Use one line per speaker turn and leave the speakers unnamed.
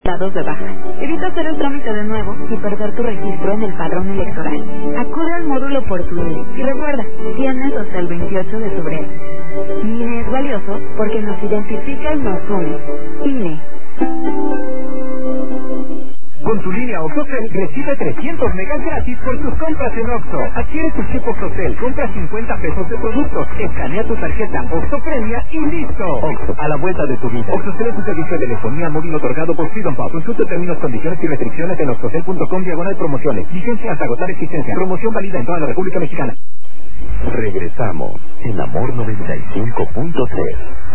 dados de baja. Evita hacer el trámite de nuevo y perder tu registro en el padrón electoral. Acude al módulo por tu INE y recuerda, tienes hasta el 28 de febrero. Mi INE es valioso porque nos identifica y nos une. INE.
Con tu línea OXXOCEL recibe 300 megas gratis por tus compras en OXXO. Adquiere tu chip OXXOCEL, compra 50 pesos de productos, escanea tu tarjeta OXXO Premia y listo. OXXO, a la vuelta de tu vida. OXXOCEL es un servicio de telefonía móvil otorgado por Freedom Pop. Consulta términos, condiciones y restricciones en oxxocel.com/promociones. Vigencia hasta agotar existencia. Promoción válida en toda la República Mexicana.
Regresamos en Amor 95.3.